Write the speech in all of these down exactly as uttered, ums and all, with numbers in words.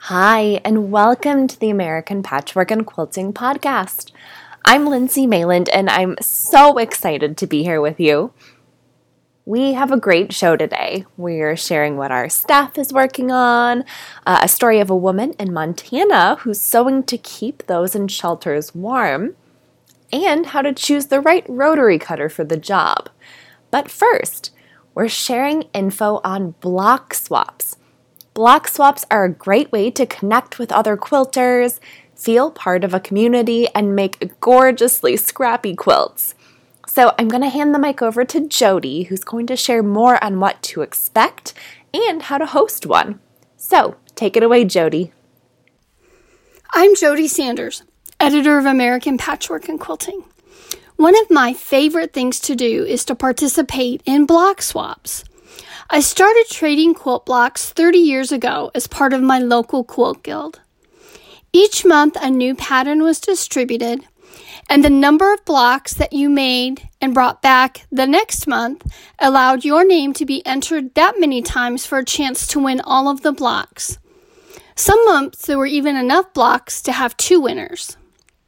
Hi, and welcome to the American Patchwork and Quilting Podcast. I'm Lindsay Mayland, and I'm so excited to be here with you. We have a great show today. We're sharing what our staff is working on, uh, a story of a woman in Montana who's sewing to keep those in shelters warm, and how to choose the right rotary cutter for the job. But first, we're sharing info on block swaps. Block swaps are a great way to connect with other quilters, feel part of a community, and make gorgeously scrappy quilts. So I'm going to hand the mic over to Jody, who's going to share more on what to expect and how to host one. So take it away, Jody. I'm Jody Sanders, editor of American Patchwork and Quilting. One of my favorite things to do is to participate in block swaps. I started trading quilt blocks thirty years ago as part of my local quilt guild. Each month a new pattern was distributed, and the number of blocks that you made and brought back the next month allowed your name to be entered that many times for a chance to win all of the blocks. Some months there were even enough blocks to have two winners.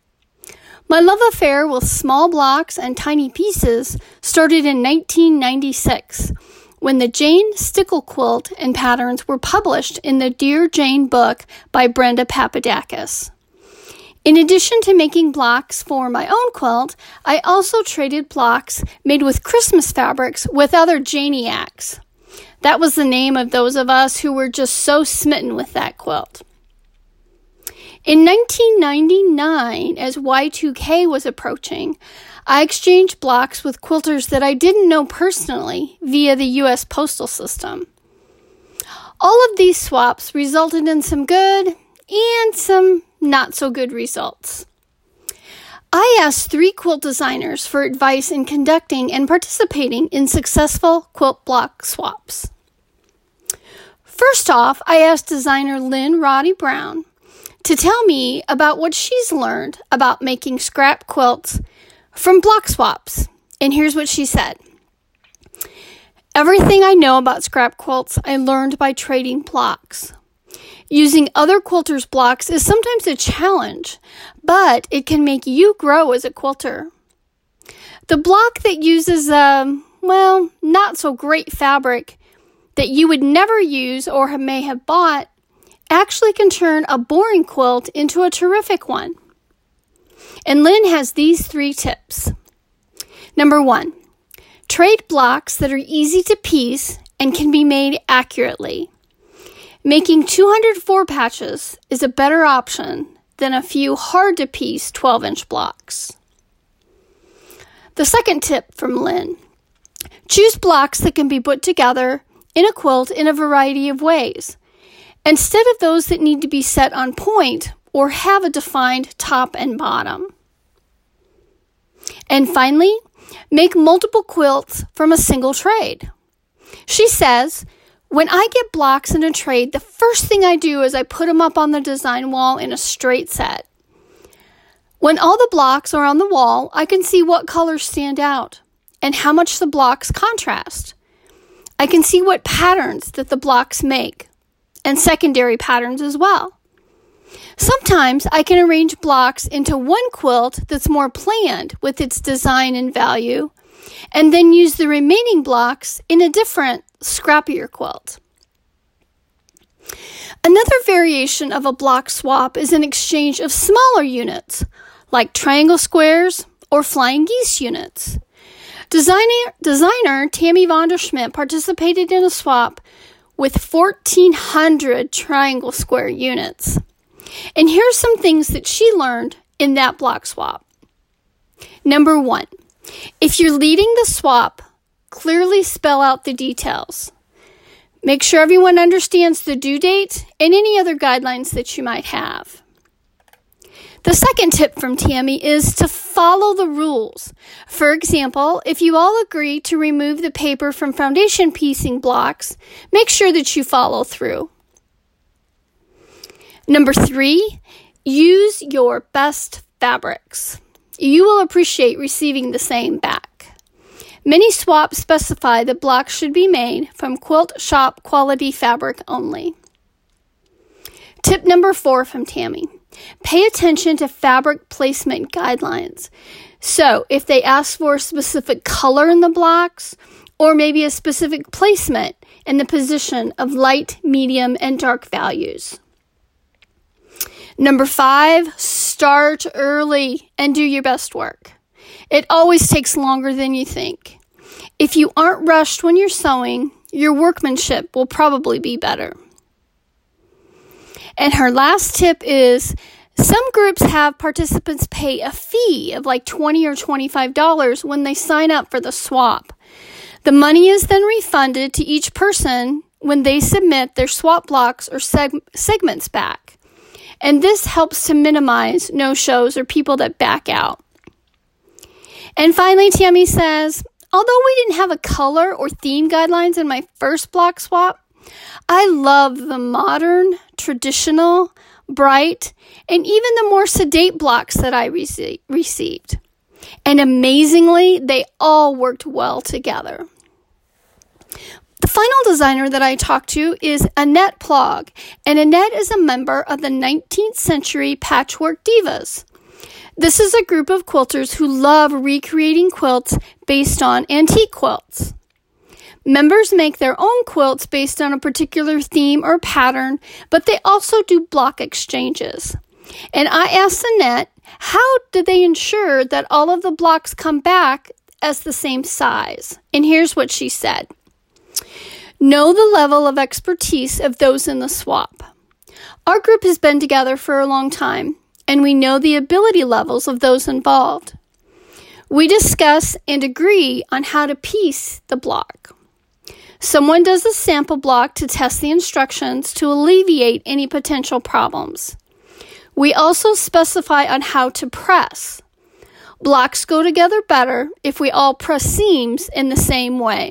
My love affair with small blocks and tiny pieces started in nineteen ninety-six, when the Jane Stickle quilt and patterns were published in the Dear Jane book by Brenda Papadakis. In addition to making blocks for my own quilt, I also traded blocks made with Christmas fabrics with other Janiacs. That was the name of those of us who were just so smitten with that quilt. In nineteen ninety-nine, as Y two K was approaching, I exchanged blocks with quilters that I didn't know personally via the U S postal system. All of these swaps resulted in some good and some not so good results. I asked three quilt designers for advice in conducting and participating in successful quilt block swaps. First off, I asked designer Lynn Roddy Brown to tell me about what she's learned about making scrap quilts from block swaps. And here's what she said. Everything I know about scrap quilts I learned by trading blocks. Using other quilters' blocks is sometimes a challenge, but it can make you grow as a quilter. The block that uses a, well, not so great fabric that you would never use or may have bought actually can turn a boring quilt into a terrific one. And Lynn has these three tips. Number one, trade blocks that are easy to piece and can be made accurately. Making two hundred four patches is a better option than a few hard-to-piece twelve-inch blocks. The second tip from Lynn, choose blocks that can be put together in a quilt in a variety of ways, instead of those that need to be set on point or have a defined top and bottom. And finally, make multiple quilts from a single trade. She says, when I get blocks in a trade, the first thing I do is I put them up on the design wall in a straight set. When all the blocks are on the wall, I can see what colors stand out and how much the blocks contrast. I can see what patterns that the blocks make, and secondary patterns as well. Sometimes I can arrange blocks into one quilt that's more planned with its design and value, and then use the remaining blocks in a different, scrappier quilt. Another variation of a block swap is an exchange of smaller units, like triangle squares or flying geese units. Designer, designer Tammy Vonderschmidt participated in a swap with fourteen hundred triangle square units. And here's some things that she learned in that block swap. Number one, if you're leading the swap, clearly spell out the details. Make sure everyone understands the due date and any other guidelines that you might have. The second tip from Tammy is to follow the rules. For example, if you all agree to remove the paper from foundation piecing blocks, make sure that you follow through. Number three, use your best fabrics. You will appreciate receiving the same back. Many swaps specify that blocks should be made from quilt shop quality fabric only. Tip number four from Tammy. Pay attention to fabric placement guidelines. So if they ask for a specific color in the blocks, or maybe a specific placement in the position of light, medium, and dark values. Number five, start early and do your best work. It always takes longer than you think. If you aren't rushed when you're sewing, your workmanship will probably be better. And her last tip is, some groups have participants pay a fee of like twenty dollars or twenty-five dollars when they sign up for the swap. The money is then refunded to each person when they submit their swap blocks or seg- segments back. And this helps to minimize no-shows or people that back out. And finally, Tammy says, although we didn't have a color or theme guidelines in my first block swap, I love the modern, traditional, bright, and even the more sedate blocks that I rece- received. And amazingly, they all worked well together. The final designer that I talked to is Annette Plog, and Annette is a member of the nineteenth century Patchwork Divas. This is a group of quilters who love recreating quilts based on antique quilts. Members make their own quilts based on a particular theme or pattern, but they also do block exchanges. And I asked Annette, how do they ensure that all of the blocks come back as the same size? And here's what she said. Know the level of expertise of those in the swap. Our group has been together for a long time, and we know the ability levels of those involved. We discuss and agree on how to piece the block. Someone does a sample block to test the instructions to alleviate any potential problems. We also specify on how to press. Blocks go together better if we all press seams in the same way.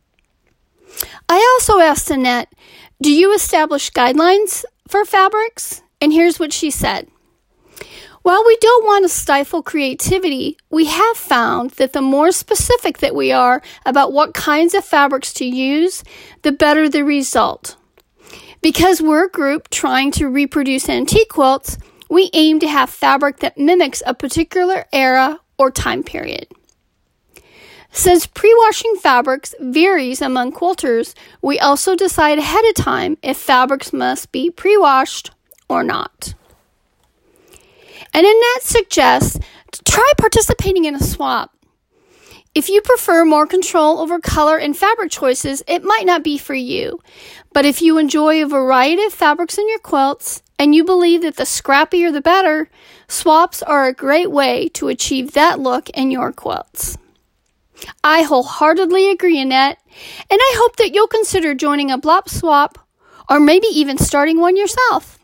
I also asked Annette, do you establish guidelines for fabrics? And here's what she said. While we don't want to stifle creativity, we have found that the more specific that we are about what kinds of fabrics to use, the better the result. Because we're a group trying to reproduce antique quilts, we aim to have fabric that mimics a particular era or time period. Since pre-washing fabrics varies among quilters, we also decide ahead of time if fabrics must be pre-washed or not. And Annette suggests try participating in a swap. If you prefer more control over color and fabric choices, it might not be for you. But if you enjoy a variety of fabrics in your quilts and you believe that the scrappier the better, swaps are a great way to achieve that look in your quilts. I wholeheartedly agree, Annette, and I hope that you'll consider joining a block swap or maybe even starting one yourself.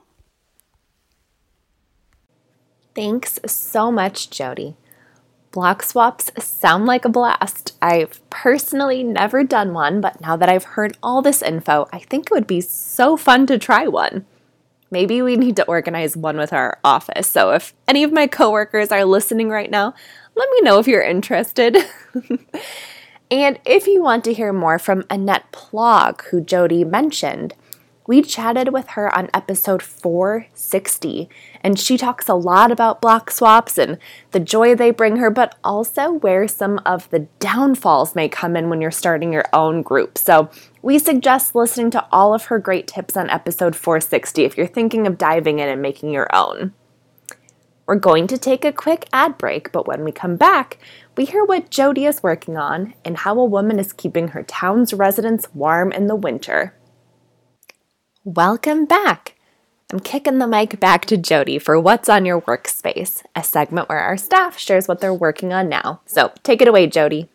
Thanks so much, Jody. Block swaps sound like a blast. I've personally never done one, but now that I've heard all this info, I think it would be so fun to try one. Maybe we need to organize one with our office, so if any of my coworkers are listening right now, let me know if you're interested. And if you want to hear more from Annette Plog, who Jody mentioned, we chatted with her on episode four sixty, and she talks a lot about block swaps and the joy they bring her, but also where some of the downfalls may come in when you're starting your own group. So we suggest listening to all of her great tips on episode four sixty if you're thinking of diving in and making your own. We're going to take a quick ad break, but when we come back, we hear what Jody is working on and how a woman is keeping her town's residents warm in the winter. Welcome back! I'm kicking the mic back to Jody for What's on Your Workspace, a segment where our staff shares what they're working on now. So take it away, Jody.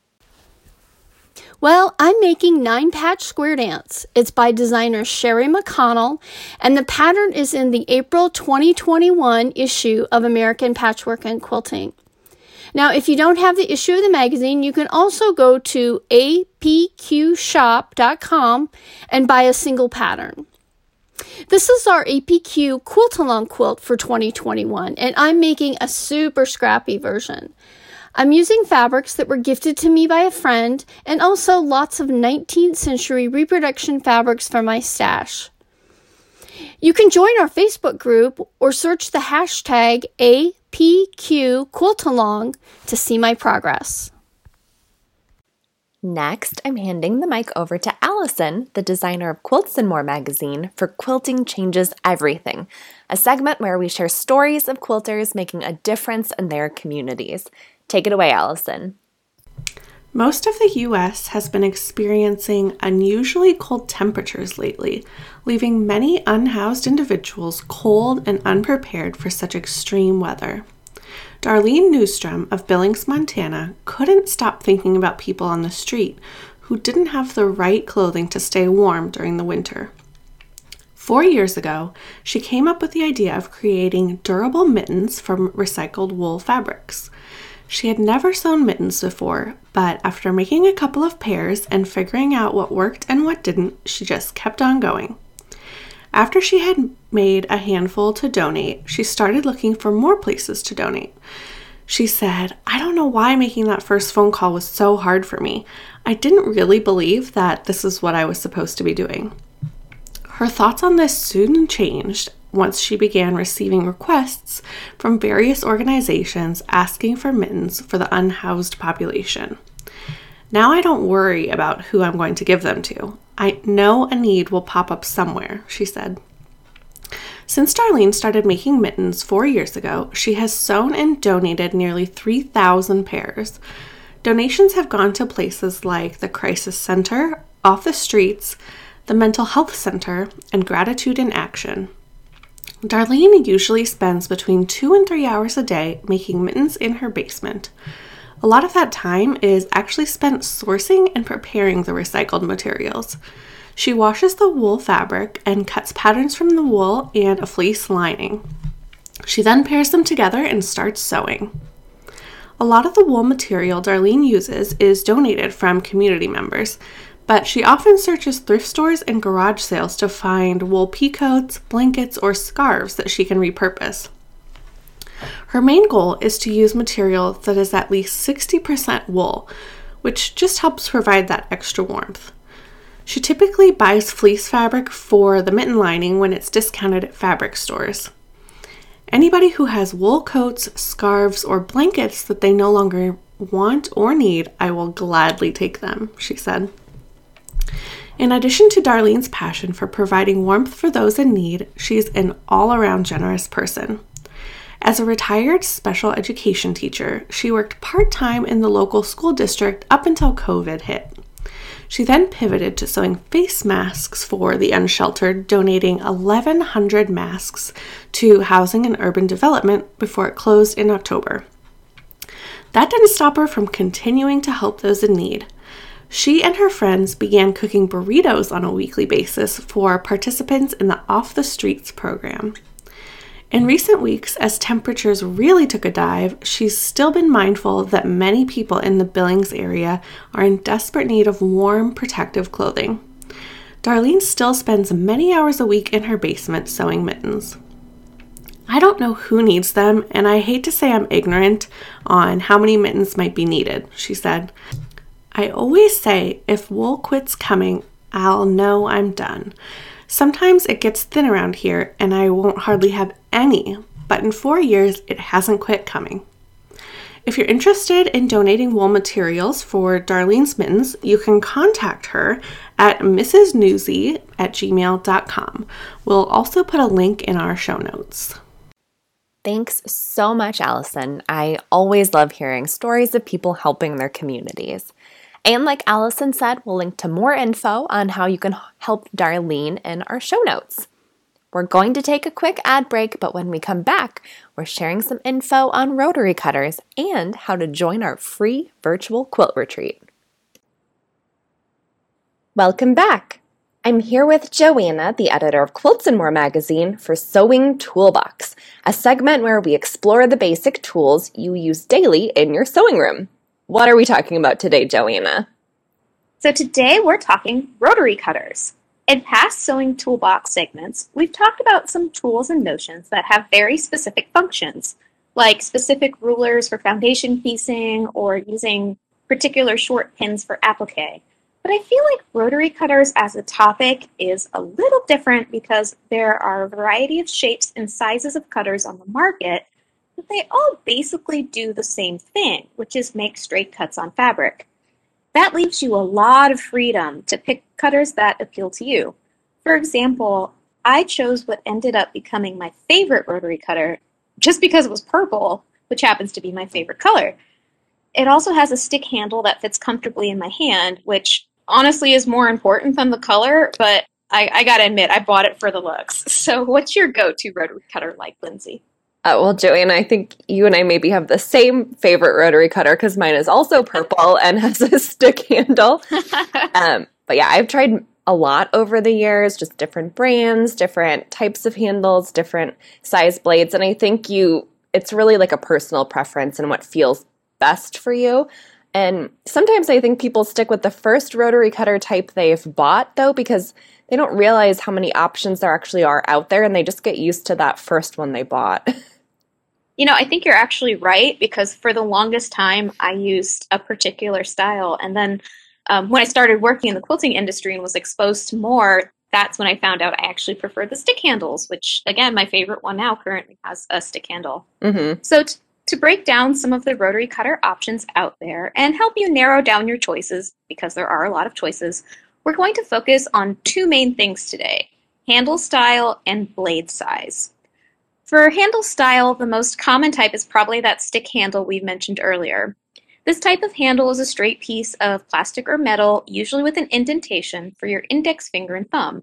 Well, I'm making Nine Patch Square Dance. It's by designer Sherry McConnell, and the pattern is in the April twenty twenty-one issue of American Patchwork and Quilting. Now, if you don't have the issue of the magazine, you can also go to a p q shop dot com and buy a single pattern. This is our A P Q Quilt-Along quilt for twenty twenty-one, and I'm making a super scrappy version. I'm using fabrics that were gifted to me by a friend, and also lots of nineteenth century reproduction fabrics from my stash. You can join our Facebook group or search the hashtag A P Q Quiltalong to see my progress. Next, I'm handing the mic over to Allison, the designer of Quilts and More magazine, for Quilting Changes Everything, a segment where we share stories of quilters making a difference in their communities. Take it away, Allison. Most of the U S has been experiencing unusually cold temperatures lately, leaving many unhoused individuals cold and unprepared for such extreme weather. Darlene Newstrom of Billings, Montana, couldn't stop thinking about people on the street who didn't have the right clothing to stay warm during the winter. Four years ago, she came up with the idea of creating durable mittens from recycled wool fabrics. She had never sewn mittens before, but after making a couple of pairs and figuring out what worked and what didn't, she just kept on going. After she had made a handful to donate, she started looking for more places to donate. She said, "I don't know why making that first phone call was so hard for me. I didn't really believe that this is what I was supposed to be doing." Her thoughts on this soon changed once she began receiving requests from various organizations asking for mittens for the unhoused population. "Now I don't worry about who I'm going to give them to. I know a need will pop up somewhere," she said. Since Darlene started making mittens four years ago, she has sewn and donated nearly three thousand pairs. Donations have gone to places like the Crisis Center, Off the Streets, the Mental Health Center, and Gratitude in Action. Darlene usually spends between two and three hours a day making mittens in her basement. A lot of that time is actually spent sourcing and preparing the recycled materials. She washes the wool fabric and cuts patterns from the wool and a fleece lining. She then pairs them together and starts sewing. A lot of the wool material Darlene uses is donated from community members, but she often searches thrift stores and garage sales to find wool peacoats, blankets, or scarves that she can repurpose. Her main goal is to use material that is at least sixty percent wool, which just helps provide that extra warmth. She typically buys fleece fabric for the mitten lining when it's discounted at fabric stores. Anybody who has wool coats, scarves, or blankets that they no longer want or need, I will gladly take them, she said. In addition to Darlene's passion for providing warmth for those in need, she's an all-around generous person. As a retired special education teacher, she worked part-time in the local school district up until COVID hit. She then pivoted to sewing face masks for the unsheltered, donating eleven hundred masks to Housing and Urban Development before it closed in October. That didn't stop her from continuing to help those in need. She and her friends began cooking burritos on a weekly basis for participants in the Off the Streets program. In recent weeks, as temperatures really took a dive, she's still been mindful that many people in the Billings area are in desperate need of warm, protective clothing. Darlene still spends many hours a week in her basement sewing mittens. "I don't know who needs them, and I hate to say I'm ignorant on how many mittens might be needed," she said. "I always say if wool quits coming, I'll know I'm done. Sometimes it gets thin around here and I won't hardly have any, but in four years it hasn't quit coming." If you're interested in donating wool materials for Darlene's mittens, you can contact her at missus newsy at gmail dot com. We'll also put a link in our show notes. Thanks so much, Allison. I always love hearing stories of people helping their communities. And like Allison said, we'll link to more info on how you can help Darlene in our show notes. We're going to take a quick ad break, but when we come back, we're sharing some info on rotary cutters and how to join our free virtual quilt retreat. Welcome back. I'm here with Joanna, the editor of Quilts and More magazine, for Sewing Toolbox, a segment where we explore the basic tools you use daily in your sewing room. What are we talking about today, Joanna? So today we're talking rotary cutters. In past Sewing Toolbox segments, we've talked about some tools and notions that have very specific functions, like specific rulers for foundation piecing or using particular short pins for applique. But I feel like rotary cutters as a topic is a little different because there are a variety of shapes and sizes of cutters on the market, but they all basically do the same thing, which is make straight cuts on fabric. That leaves you a lot of freedom to pick cutters that appeal to you. For example, I chose what ended up becoming my favorite rotary cutter just because it was purple, which happens to be my favorite color. It also has a stick handle that fits comfortably in my hand, which honestly is more important than the color, but I, I gotta admit, I bought it for the looks. So what's your go-to rotary cutter like, Lindsay? Uh, well, Joanne, I think you and I maybe have the same favorite rotary cutter because mine is also purple and has a stick handle. um, but yeah, I've tried a lot over the years, just different brands, different types of handles, different size blades. And I think you, it's really like a personal preference and what feels best for you. And sometimes I think people stick with the first rotary cutter type they've bought, though, because they don't realize how many options there actually are out there, and they just get used to that first one they bought. You know, I think you're actually right, because for the longest time, I used a particular style. And then um, when I started working in the quilting industry and was exposed to more, that's when I found out I actually preferred the stick handles, which, again, my favorite one now currently has a stick handle. Mm-hmm. So t- To break down some of the rotary cutter options out there and help you narrow down your choices, because there are a lot of choices, we're going to focus on two main things today: handle style and blade size. For handle style, the most common type is probably that stick handle we mentioned earlier. This type of handle is a straight piece of plastic or metal, usually with an indentation for your index finger and thumb.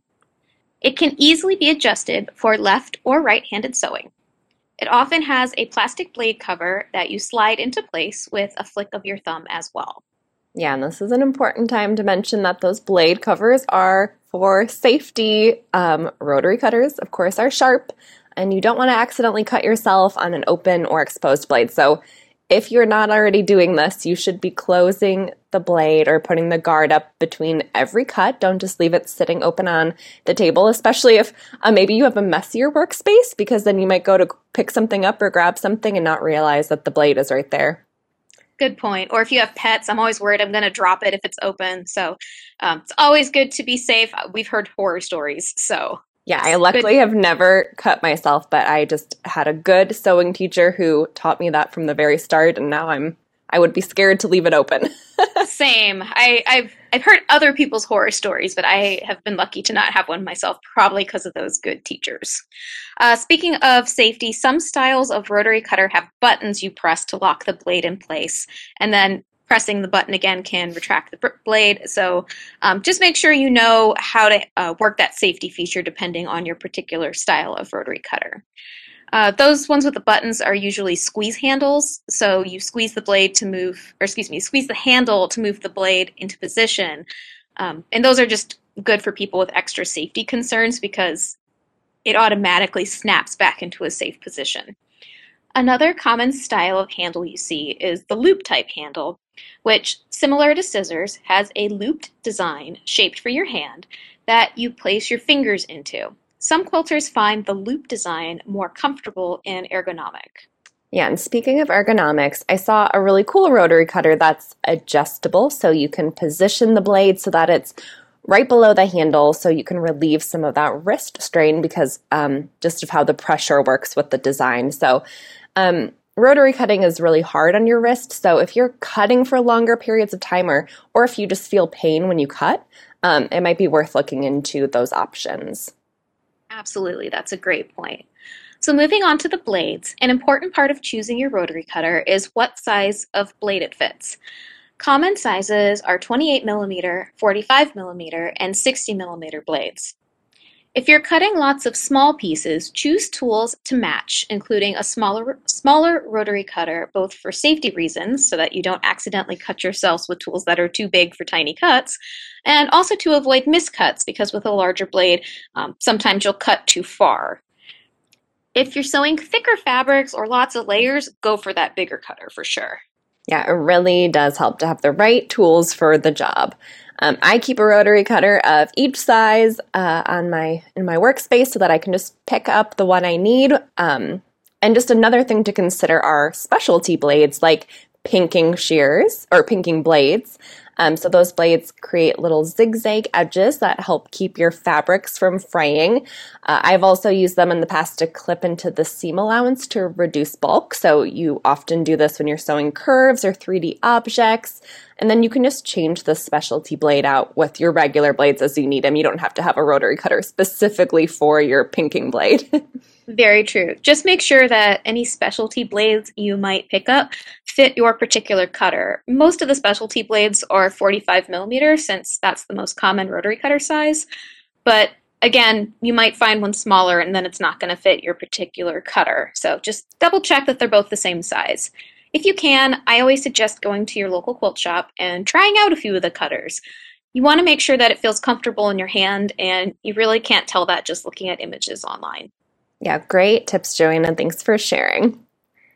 It can easily be adjusted for left or right-handed sewing. It often has a plastic blade cover that you slide into place with a flick of your thumb as well. Yeah, and this is an important time to mention that those blade covers are for safety. Um, rotary cutters, of course, are sharp, and you don't want to accidentally cut yourself on an open or exposed blade. So if you're not already doing this, you should be closing the blade or putting the guard up between every cut. Don't just leave it sitting open on the table, especially if uh, maybe you have a messier workspace, because then you might go to pick something up or grab something and not realize that the blade is right there. Good point. Or if you have pets, I'm always worried I'm going to drop it if it's open. So um, it's always good to be safe. We've heard horror stories, so... Yeah, I luckily have never cut myself, but I just had a good sewing teacher who taught me that from the very start, and now I'm I would be scared to leave it open. Same. I, I've I've heard other people's horror stories, but I have been lucky to not have one myself, probably because of those good teachers. Uh, speaking of safety, some styles of rotary cutter have buttons you press to lock the blade in place, and then pressing the button again can retract the blade. So um, just make sure you know how to uh, work that safety feature depending on your particular style of rotary cutter. Uh, those ones with the buttons are usually squeeze handles. So you squeeze the blade to move, or excuse me, squeeze the handle to move the blade into position. Um, and those are just good for people with extra safety concerns because it automatically snaps back into a safe position. Another common style of handle you see is the loop type handle, which, similar to scissors, has a looped design shaped for your hand that you place your fingers into. Some quilters find the loop design more comfortable and ergonomic. Yeah, and speaking of ergonomics, I saw a really cool rotary cutter that's adjustable, so you can position the blade so that it's right below the handle, so you can relieve some of that wrist strain because um, just of how the pressure works with the design. So um, rotary cutting is really hard on your wrist, so if you're cutting for longer periods of time or, or if you just feel pain when you cut, um, it might be worth looking into those options. Absolutely, that's a great point. So moving on to the blades, an important part of choosing your rotary cutter is what size of blade it fits. Common sizes are twenty-eight millimeter, forty-five millimeter, and sixty millimeter blades. If you're cutting lots of small pieces, choose tools to match, including a smaller, smaller rotary cutter, both for safety reasons, so that you don't accidentally cut yourselves with tools that are too big for tiny cuts, and also to avoid miscuts, because with a larger blade, um, sometimes you'll cut too far. If you're sewing thicker fabrics or lots of layers, go for that bigger cutter for sure. Yeah, it really does help to have the right tools for the job. Um, I keep a rotary cutter of each size uh, on my in my workspace so that I can just pick up the one I need. Um, and just another thing to consider are specialty blades like pinking shears or pinking blades. Um, so those blades create little zigzag edges that help keep your fabrics from fraying. Uh, I've also used them in the past to clip into the seam allowance to reduce bulk. So you often do this when you're sewing curves or three D objects. And then you can just change the specialty blade out with your regular blades as you need them. You don't have to have a rotary cutter specifically for your pinking blade. Very true. Just make sure that any specialty blades you might pick up fit your particular cutter. Most of the specialty blades are forty-five millimeters, since that's the most common rotary cutter size. But again, you might find one smaller and then it's not going to fit your particular cutter. So just double check that they're both the same size. If you can, I always suggest going to your local quilt shop and trying out a few of the cutters. You want to make sure that it feels comfortable in your hand, and you really can't tell that just looking at images online. Yeah, great tips, Joanna. Thanks for sharing.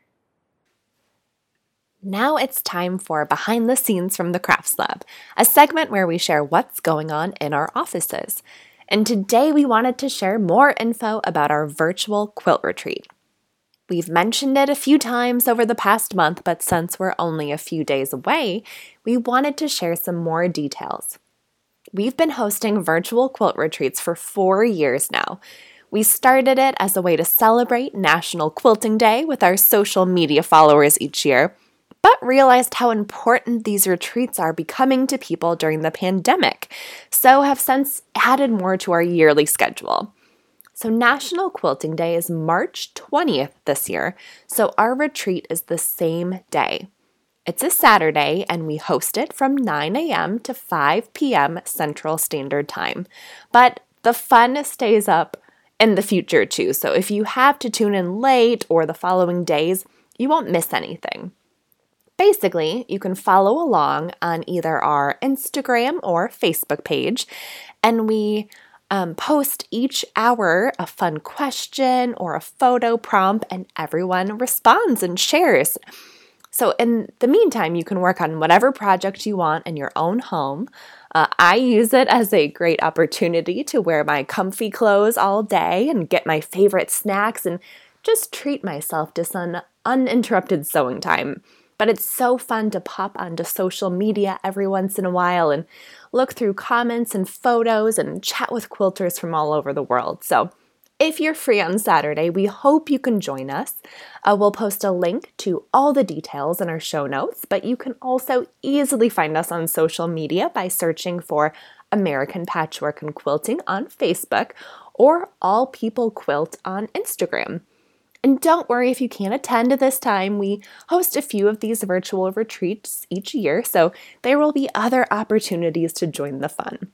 Now it's time for Behind the Scenes from the Crafts Lab, a segment where we share what's going on in our offices. And today we wanted to share more info about our virtual quilt retreat. We've mentioned it a few times over the past month, but since we're only a few days away, we wanted to share some more details. We've been hosting virtual quilt retreats for four years now. We started it as a way to celebrate National Quilting Day with our social media followers each year, but realized how important these retreats are becoming to people during the pandemic, so have since added more to our yearly schedule. So National Quilting Day is March twentieth this year, so our retreat is the same day. It's a Saturday, and we host it from nine a.m. to five p.m. Central Standard Time. But the fun stays up in the future too, so if you have to tune in late or the following days, you won't miss anything. Basically, you can follow along on either our Instagram or Facebook page, and we um, post each hour a fun question or a photo prompt, and everyone responds and shares. So in the meantime, you can work on whatever project you want in your own home. Uh, I use it as a great opportunity to wear my comfy clothes all day and get my favorite snacks and just treat myself to some uninterrupted sewing time. But it's so fun to pop onto social media every once in a while and look through comments and photos and chat with quilters from all over the world. So if you're free on Saturday, we hope you can join us. Uh, we'll post a link to all the details in our show notes, but you can also easily find us on social media by searching for American Patchwork and Quilting on Facebook or All People Quilt on Instagram. And don't worry if you can't attend this time. We host a few of these virtual retreats each year, so there will be other opportunities to join the fun.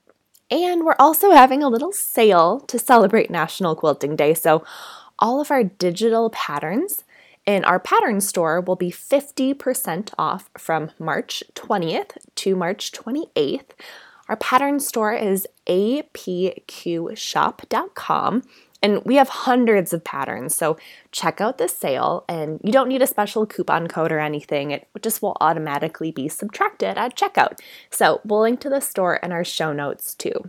And we're also having a little sale to celebrate National Quilting Day, so all of our digital patterns in our pattern store will be fifty percent off from March twentieth to March twenty-eighth. Our pattern store is a p q shop dot com, and we have hundreds of patterns, so check out the sale, and you don't need a special coupon code or anything. It just will automatically be subtracted at checkout. So we'll link to the store in our show notes too.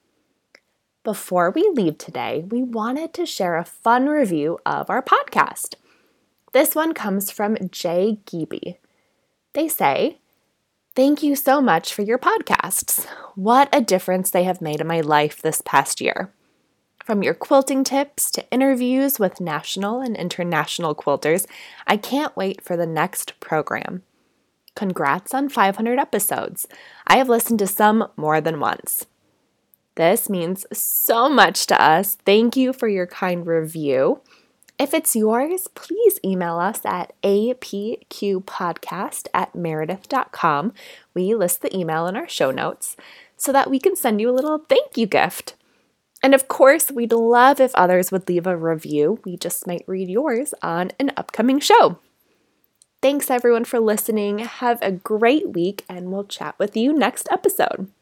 Before we leave today, we wanted to share a fun review of our podcast. This one comes from Jay Geeby. They say, "Thank you so much for your podcasts. What a difference they have made in my life this past year. From your quilting tips to interviews with national and international quilters, I can't wait for the next program. Congrats on five hundred episodes. I have listened to some more than once." This means so much to us. Thank you for your kind review. If it's yours, please email us at a p q podcast at meredith dot com. We list the email in our show notes so that we can send you a little thank you gift. And of course, we'd love if others would leave a review. We just might read yours on an upcoming show. Thanks everyone for listening. Have a great week, and we'll chat with you next episode.